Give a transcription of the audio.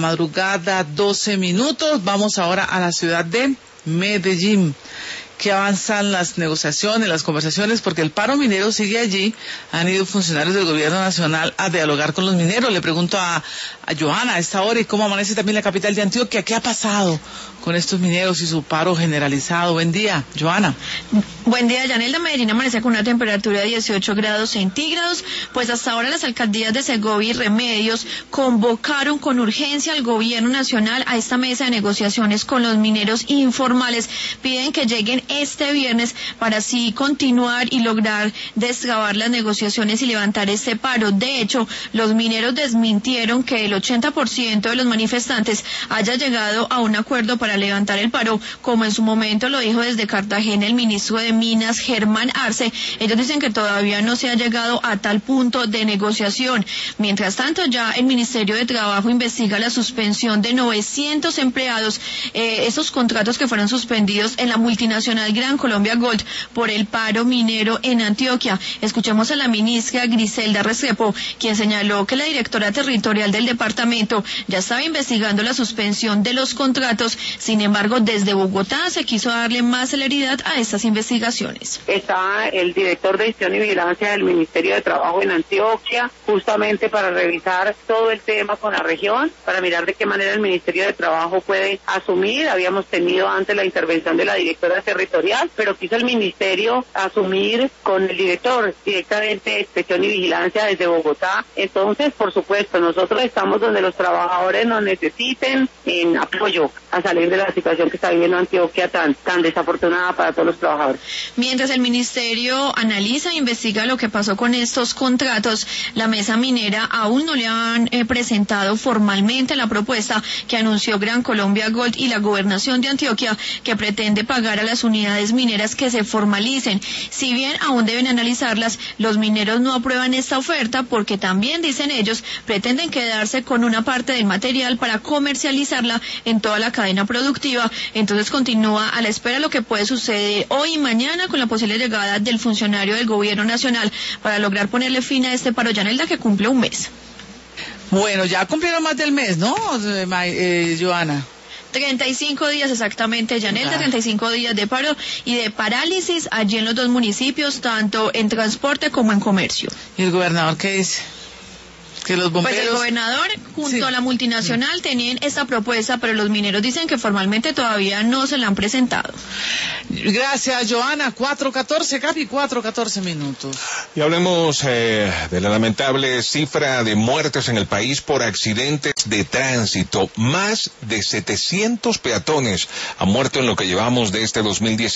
madrugada, 12 minutos. Vamos ahora a la ciudad de Medellín. Que avanzan las negociaciones, las conversaciones, porque el paro minero sigue allí. Han ido funcionarios del gobierno nacional a dialogar con los mineros. Le pregunto a Johanna a esta hora, y cómo amanece también la capital de Antioquia. ¿Qué ha pasado con estos mineros y su paro generalizado? Buen día, Johanna. Buen día, Yanelda. Medellín amanece con una temperatura de 18 grados centígrados. Pues hasta ahora las alcaldías de Segovia y Remedios convocaron con urgencia al gobierno nacional a esta mesa de negociaciones con los mineros informales. Piden que lleguen este viernes para así continuar y lograr destrabar las negociaciones y levantar este paro. De hecho, los mineros desmintieron que el 80% de los manifestantes haya llegado a un acuerdo para levantar el paro, como en su momento lo dijo desde Cartagena el ministro de Minas, Germán Arce. Ellos dicen que todavía no se ha llegado a tal punto de negociación. Mientras tanto, ya el Ministerio de Trabajo investiga la suspensión de 900 empleados, esos contratos que fueron suspendidos en la multinacional Gran Colombia Gold por el paro minero en Antioquia. Escuchemos a la ministra Griselda Restrepo, quien señaló que la directora territorial del departamento ya estaba investigando la suspensión de los contratos. Sin embargo, desde Bogotá se quiso darle más celeridad a estas investigaciones. Está el director de gestión y vigilancia del Ministerio de Trabajo en Antioquia, justamente para revisar todo el tema con la región, para mirar de qué manera el Ministerio de Trabajo puede asumir. Habíamos tenido antes la intervención de la directora territorial, pero quiso el ministerio asumir con el director directamente de inspección y vigilancia desde Bogotá. Entonces, por supuesto, nosotros estamos donde los trabajadores nos necesiten en apoyo a salir de la situación que está viviendo Antioquia tan desafortunada para todos los trabajadores. Mientras el ministerio analiza e investiga lo que pasó con estos contratos, la mesa minera aún no le han presentado formalmente la propuesta que anunció Gran Colombia Gold y la gobernación de Antioquia, que pretende pagar a las unidades mineras que se formalicen. Si bien aún deben analizarlas, los mineros no aprueban esta oferta porque también, dicen ellos, pretenden quedarse con una parte del material para comercializarla en toda la cadena productiva. Entonces continúa a la espera lo que puede suceder hoy y mañana con la posible llegada del funcionario del gobierno nacional para lograr ponerle fin a este paro, Yanelda, que cumple un mes. Bueno, ya cumplieron más del mes, ¿no, Johanna? 35 días exactamente, Yanelda, 35 días de paro y de parálisis allí en los dos municipios, tanto en transporte como en comercio. ¿Y el gobernador qué dice? Que los bomberos... Pues el gobernador junto a la multinacional tenían esta propuesta, pero los mineros dicen que formalmente todavía no se la han presentado. Gracias, Johanna. 4:14, Capi, 4:14 minutos. Y hablemos de la lamentable cifra de muertes en el país por accidentes de tránsito. Más de 700 peatones han muerto en lo que llevamos de este 2010.